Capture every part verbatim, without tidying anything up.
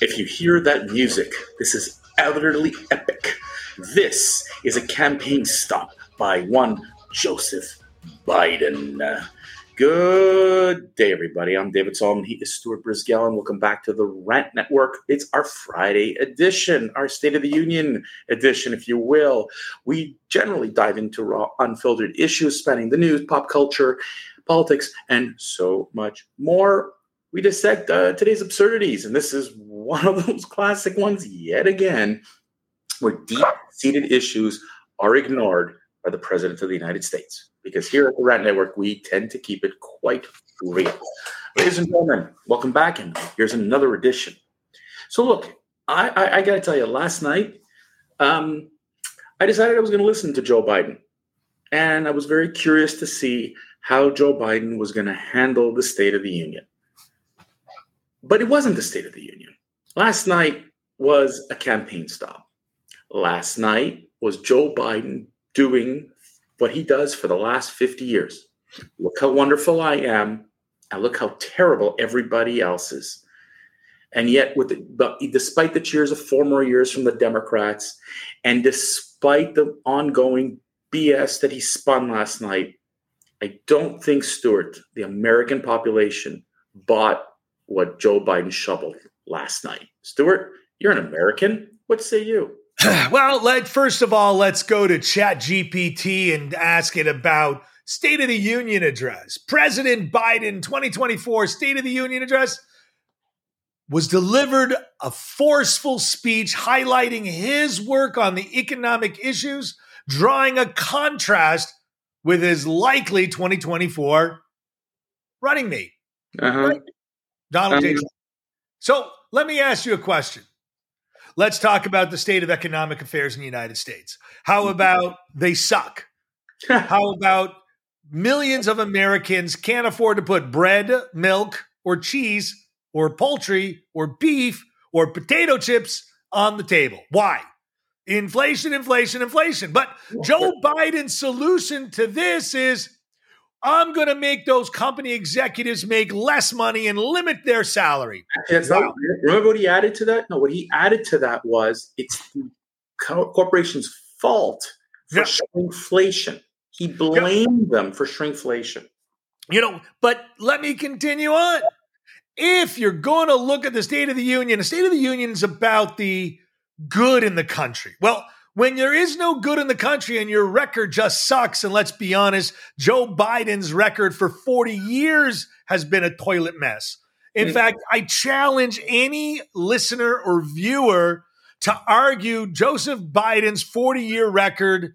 If you hear that music, this is utterly epic. This is a campaign stop by one Joseph Biden. Uh, Good day, everybody. I'm David Solomon. He is Stuart Brisgell, and welcome back to the Rant Network. It's our Friday edition, our State of the Union edition, if you will. We generally dive into raw, unfiltered issues spanning the news, pop culture, politics, and so much more. We dissect uh, today's absurdities, and this is one of those classic ones yet again, where deep-seated issues are ignored by the President of the United States. Because here at the Rant Network, we tend to keep it quite real. Ladies and gentlemen, welcome back, and here's another edition. So look, I, I, I got to tell you, last night, um, I decided I was going to listen to Joe Biden. And I was very curious to see how Joe Biden was going to handle the State of the Union. But it wasn't the State of the Union. Last night was a campaign stop. Last night was Joe Biden doing what he does for the last fifty years. Look how wonderful I am, and look how terrible everybody else is. And yet, with the, despite the cheers of four more years from the Democrats, and despite the ongoing B S that he spun last night, I don't think, Stuart, the American population bought what Joe Biden shoveled last night. Stuart, you're an American. What say you? Well, let, first of all, let's go to ChatGPT and ask it about State of the Union address. President Biden twenty twenty-four State of the Union address was delivered a forceful speech highlighting his work on the economic issues, drawing a contrast with his likely twenty twenty-four running mate, Uh-huh. right? Donald Um, J. Trump. So let me ask you a question. Let's talk about the state of economic affairs in the United States. How about they suck? How about millions of Americans can't afford to put bread, milk, or cheese, or poultry, or beef, or potato chips on the table? Why? Inflation, inflation, inflation. But Joe Biden's solution to this is, I'm going to make those company executives make less money and limit their salary. That's Wow. not, remember what he added to that? No, what he added to that was it's the co- corporation's fault for Yeah. shrinkflation. He blamed them for shrinkflation. You know, but let me continue on. If you're going to look at the State of the Union, the State of the Union is about the good in the country. Well, when there is no good in the country and your record just sucks, and let's be honest, Joe Biden's record for forty years has been a toilet mess. In Mm. fact, I challenge any listener or viewer to argue Joseph Biden's forty-year record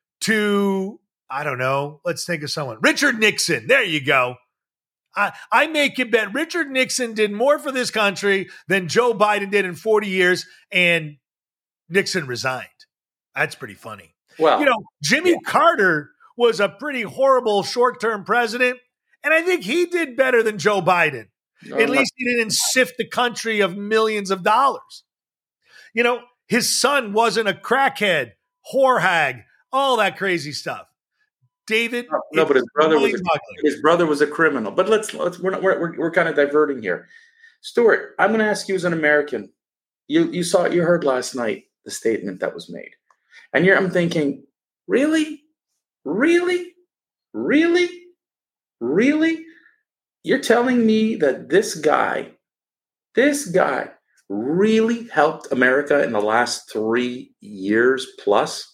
to, I don't know, let's think of someone. Richard Nixon. There you go. I, I make you bet Richard Nixon did more for this country than Joe Biden did in forty years, and Nixon resigned. That's pretty funny. Well, You know, Jimmy yeah. Carter was a pretty horrible short-term president, and I think he did better than Joe Biden. no, At no. least he didn't sift the country of millions of dollars. You know, his son wasn't a crackhead, whore hag, all that crazy stuff. David, No, no, but his it's brother was a, mind-boggling. his brother was a criminal. But let's let's we're not, we're, we're we're kind of diverting here. Stuart, I'm going to ask you as an American. You you saw you heard last night the statement that was made, and you're I'm thinking, really, really, really, really, you're telling me that this guy, this guy, really helped America in the last three years plus?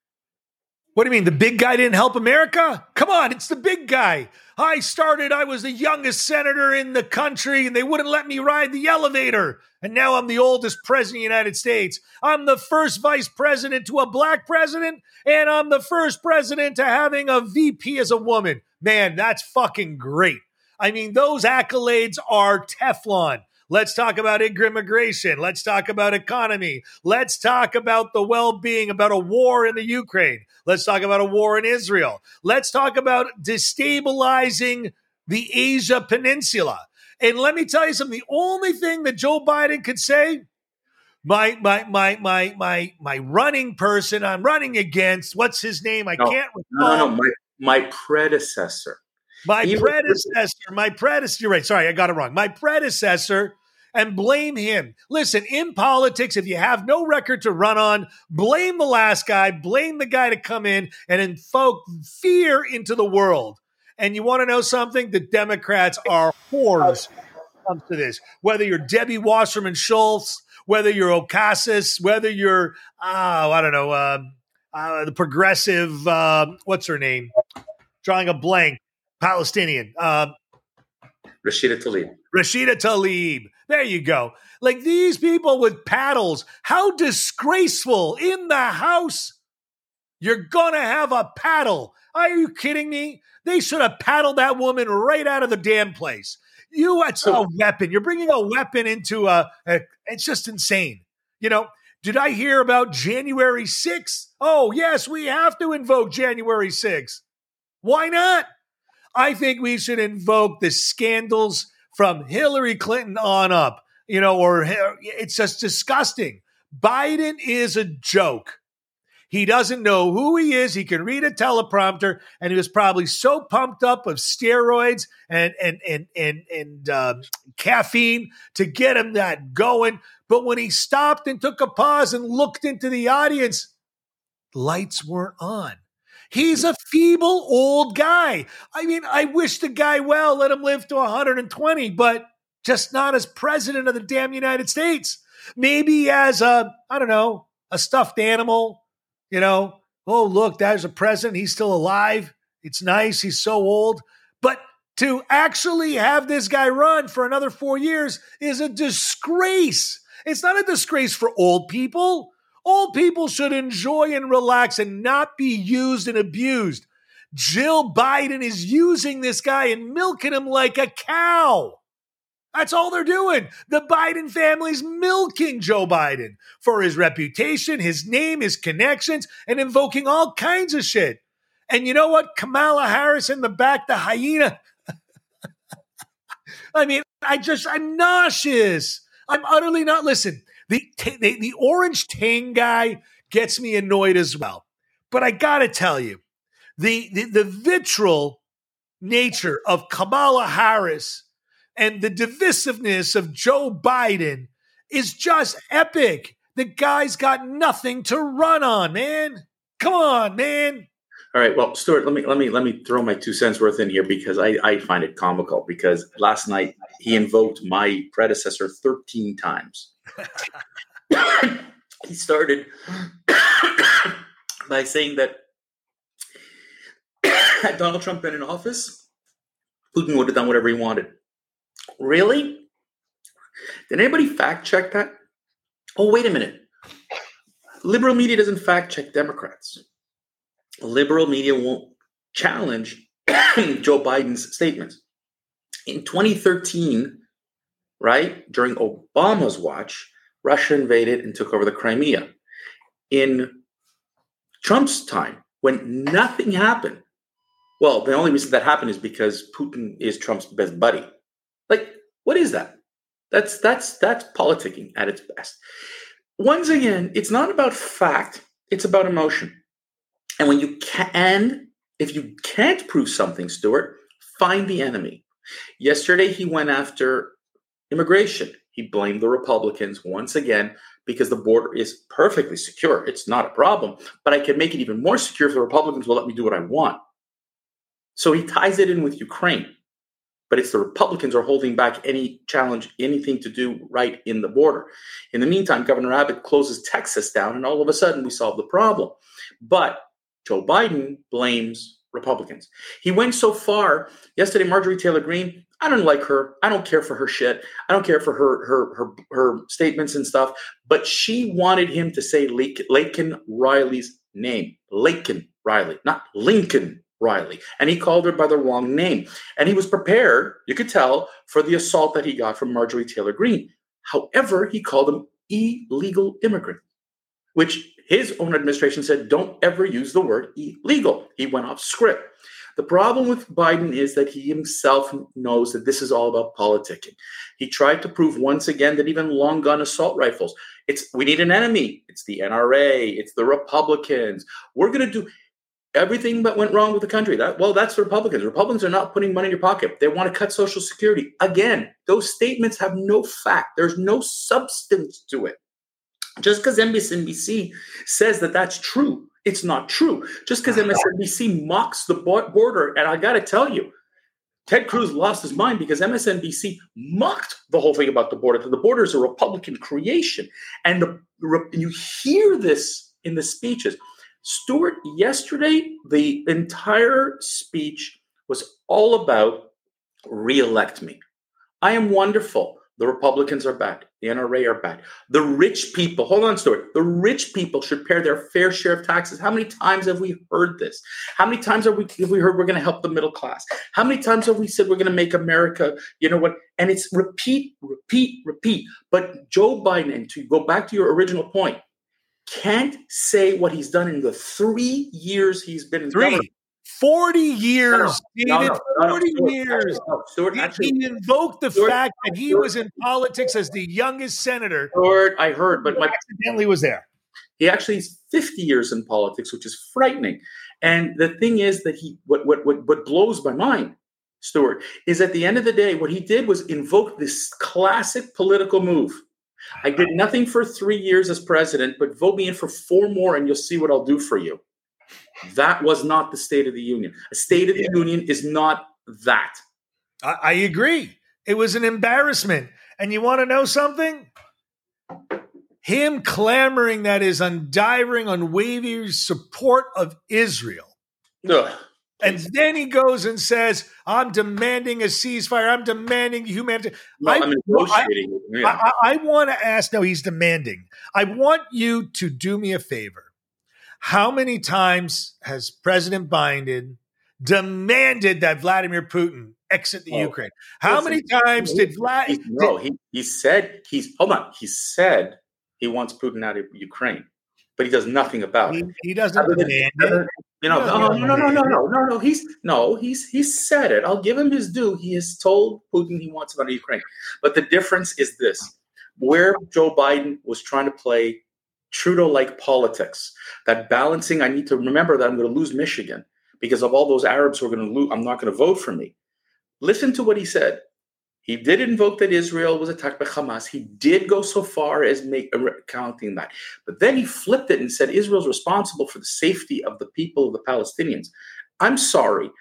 What do you mean? The big guy didn't help America? Come on, it's the big guy. I started, I was the youngest senator in the country, and they wouldn't let me ride the elevator. And now I'm the oldest president of the United States. I'm the first vice president to a black president, and I'm the first president to having a V P as a woman. Man, that's fucking great. I mean, those accolades are Teflon. Let's talk about immigration. Let's talk about economy. Let's talk about the well-being, about a war in the Ukraine. Let's talk about a war in Israel. Let's talk about destabilizing the Asia Peninsula. And let me tell you something. The only thing that Joe Biden could say, my my my my my my running person I'm running against, what's his name? I No, can't No, recall. no, no. My my predecessor. My He was- predecessor, my predecessor, you're right. Sorry, I got it wrong. My predecessor and blame him. Listen, in politics, if you have no record to run on, blame the last guy, blame the guy to come in and invoke fear into the world. And you want to know something? The Democrats are whores when it comes to this. Whether you're Debbie Wasserman Schultz, whether you're Ocasio, whether you're, oh, I don't know, uh, uh, the progressive, uh, what's her name? Drawing a blank, Palestinian. Uh, Rashida Tlaib. Rashida Tlaib. There you go. Like these people with paddles. How disgraceful in the House. You're going to have a paddle. Are you kidding me? They should have paddled that woman right out of the damn place. You, it's a weapon. You're bringing a weapon into a, a, it's just insane. You know, did I hear about January sixth? Oh, yes, we have to invoke January sixth. Why not? I think we should invoke the scandals from Hillary Clinton on up, you know, or it's just disgusting. Biden is a joke. He doesn't know who he is. He can read a teleprompter, and he was probably so pumped up of steroids and and and and and um, caffeine to get him that going. But when he stopped and took a pause and looked into the audience, lights weren't on. He's a feeble old guy. I mean, I wish the guy well, let him live to one hundred twenty, but just not as president of the damn United States. Maybe as a, I don't know, a stuffed animal. You know, oh, look, there's a president. He's still alive. It's nice. He's so old. But to actually have this guy run for another four years is a disgrace. It's not a disgrace for old people. Old people should enjoy and relax and not be used and abused. Jill Biden is using this guy and milking him like a cow. That's all they're doing. The Biden family's milking Joe Biden for his reputation, his name, his connections, and invoking all kinds of shit. And you know what? Kamala Harris in the back, the hyena. I mean, I just, I'm nauseous. I'm utterly not, listen, the, the, the orange Tang guy gets me annoyed as well. But I got to tell you, the, the, the vitriol nature of Kamala Harris and the divisiveness of Joe Biden is just epic. The guy's got nothing to run on, man. Come on, man. All right. Well, Stuart, let me let me let me throw my two cents worth in here because I, I find it comical because last night he invoked my predecessor thirteen times. He started by saying that had Donald Trump been in office, Putin would have done whatever he wanted. Really? Did anybody fact check that? Oh, wait a minute. Liberal media doesn't fact check Democrats. Liberal media won't challenge Joe Biden's statements. In twenty thirteen, right, during Obama's watch, Russia invaded and took over the Crimea. In Trump's time, when nothing happened, well, the only reason that happened is because Putin is Trump's best buddy. Like, what is that? That's that's that's politicking at its best. Once again, it's not about fact, it's about emotion. And when you can, if you can't prove something, Stuart, find the enemy. Yesterday, he went after immigration. He blamed the Republicans once again because the border is perfectly secure. It's not a problem, but I can make it even more secure if the Republicans will let me do what I want. So he ties it in with Ukraine. But it's the Republicans are holding back any challenge, anything to do right in the border. In the meantime, Governor Abbott closes Texas down, and all of a sudden we solve the problem. But Joe Biden blames Republicans. He went so far. Yesterday, Marjorie Taylor Greene, I don't like her. I don't care for her shit. I don't care for her her her, her statements and stuff. But she wanted him to say Laken Riley's name. Laken Riley, not Lincoln Riley. And he called her by the wrong name. And he was prepared, you could tell, for the assault that he got from Marjorie Taylor Greene. However, he called them illegal immigrants, which his own administration said, don't ever use the word illegal. He went off script. The problem with Biden is that he himself knows that this is all about politicking. He tried to prove once again that even long gun assault rifles, it's we need an enemy. It's the N R A. It's the Republicans. We're going to do Everything that went wrong with the country. That well, that's the Republicans. Republicans are not putting money in your pocket. They want to cut Social Security. Again, those statements have no fact. There's no substance to it. Just because M S N B C says that that's true, it's not true. Just because M S N B C mocks the border, and I got to tell you, Ted Cruz lost his mind because M S N B C mocked the whole thing about the border. The border is a Republican creation, and the, you hear this in the speeches. Stuart, yesterday, the entire speech was all about reelect me. I am wonderful. The Republicans are bad. The N R A are bad. The rich people, hold on, Stuart. The rich people should pay their fair share of taxes. How many times have we heard this? How many times have we, have we heard we're going to help the middle class? How many times have we said we're going to make America, you know what? And it's repeat, repeat, repeat. But Joe Biden, and to go back to your original point, can't say what he's done in the three years he's been in three. government. forty years, no, no, David, no, no, no, forty Stuart, years. no, Stuart, he, actually, he invoked the Stuart, fact that he Stuart, was in politics as the youngest senator. Stuart, I heard, but who my, accidentally was there. he actually is fifty years in politics, which is frightening. And the thing is that he, what, what, what, what blows my mind, Stuart, is at the end of the day, what he did was invoke this classic political move. I did nothing for three years as president, but vote me in for four more and you'll see what I'll do for you. That was not the State of the Union. A State of the yeah. Union is not that. I, I agree. It was an embarrassment. And you want to know something? Him clamoring that his undying, unwavering support of Israel. Ugh. And then he goes and says, I'm demanding a ceasefire. I'm demanding humanity. No, I, I'm negotiating. I, I, I want to ask, no, he's demanding. I want you to do me a favor. How many times has President Biden demanded that Vladimir Putin exit the oh, Ukraine? How listen, many times he, did Vlad? No, he, he said, he's, hold on. He said he wants Putin out of Ukraine, but he does nothing about he, it. He doesn't demand it. You know, no, no, no, no, no, no, no, no. He's no, he's he's said it. I'll give him his due. He has told Putin he wants him out of Ukraine. But the difference is this: where Joe Biden was trying to play Trudeau-like politics, that balancing. I need to remember that I'm going to lose Michigan because of all those Arabs who are going to lose. I'm not going to vote for me. Listen to what he said. He did invoke that Israel was attacked by Hamas. He did go so far as make, counting that. But then he flipped it and said Israel's responsible for the safety of the people of the Palestinians. I'm sorry.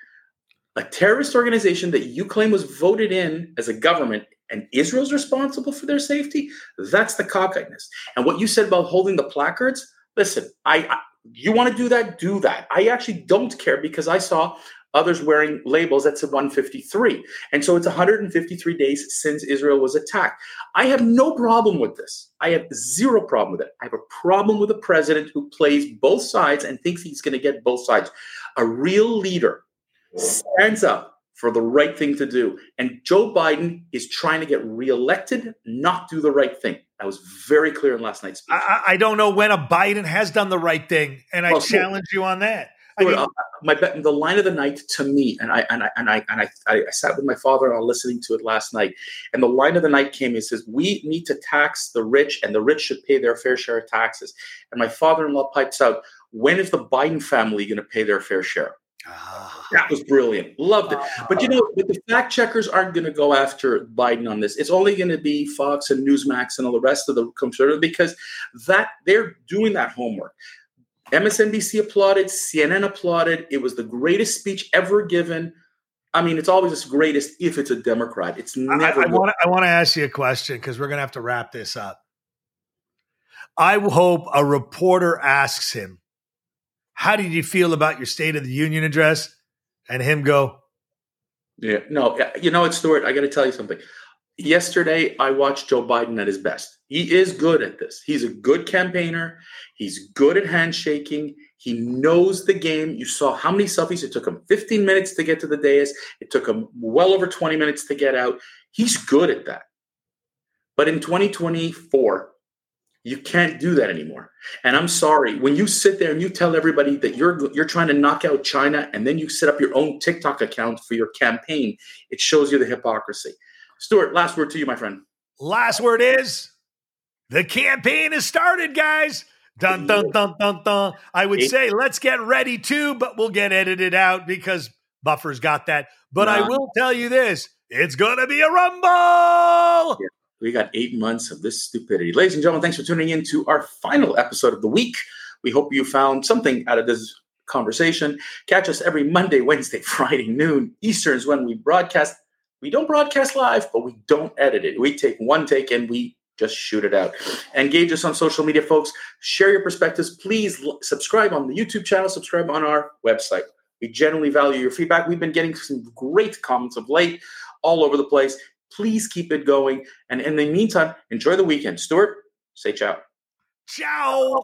A terrorist organization that you claim was voted in as a government and Israel's responsible for their safety? That's the cockeyedness. And what you said about holding the placards, listen, I, I you want to do that? Do that. I actually don't care because I saw others wearing labels that said one fifty-three. And so it's one hundred fifty-three days since Israel was attacked. I have no problem with this. I have zero problem with it. I have a problem with a president who plays both sides and thinks he's going to get both sides. A real leader stands up for the right thing to do. And Joe Biden is trying to get reelected, not do the right thing. That was very clear in last night's speech. I, I don't know when a Biden has done the right thing, and I well, challenge so, you on that. I mean, uh, my the line of the night to me, and I and I and I and I, I, I sat with my father-in-law listening to it last night, and the line of the night came. He says, "We need to tax the rich, and the rich should pay their fair share of taxes." And my father-in-law pipes out, "When is the Biden family going to pay their fair share?" Ah. That was brilliant. Loved it. Ah. But you know, but the fact checkers aren't going to go after Biden on this. It's only going to be Fox and Newsmax and all the rest of the conservatives because that they're doing that homework. M S N B C applauded, C N N applauded. It was the greatest speech ever given. I mean, it's always the greatest if it's a Democrat. It's never. I, I want to. I want to ask you a question because we're going to have to wrap this up. I hope a reporter asks him, "How did you feel about your State of the Union address?" And him go, "Yeah, no, you know what, Stuart? I got to tell you something. Yesterday, I watched Joe Biden at his best. He is good at this. He's a good campaigner. He's good at handshaking. He knows the game. You saw how many selfies. It took him fifteen minutes to get to the dais. It took him well over twenty minutes to get out. He's good at that. But in twenty twenty-four, you can't do that anymore. And I'm sorry, when you sit there and you tell everybody that you're you're trying to knock out China and then you set up your own TikTok account for your campaign, it shows you the hypocrisy. Stuart, last word to you, my friend. Last word is the campaign has started, guys. Dun, dun, dun, dun, dun. I would Eight. say let's get ready too, but we'll get edited out because Buffer's got that. But Nah. I will tell you this. It's going to be a rumble. Yeah, we got eight months of this stupidity. Ladies and gentlemen, thanks for tuning in to our final episode of the week. We hope you found something out of this conversation. Catch us every Monday, Wednesday, Friday, noon Eastern is when we broadcast. We don't broadcast live, but we don't edit it. We take one take and we just shoot it out. Engage us on social media, folks. Share your perspectives. Please l- subscribe on the YouTube channel. Subscribe on our website. We genuinely value your feedback. We've been getting some great comments of late all over the place. Please keep it going. And in the meantime, enjoy the weekend. Stuart, say ciao. Ciao.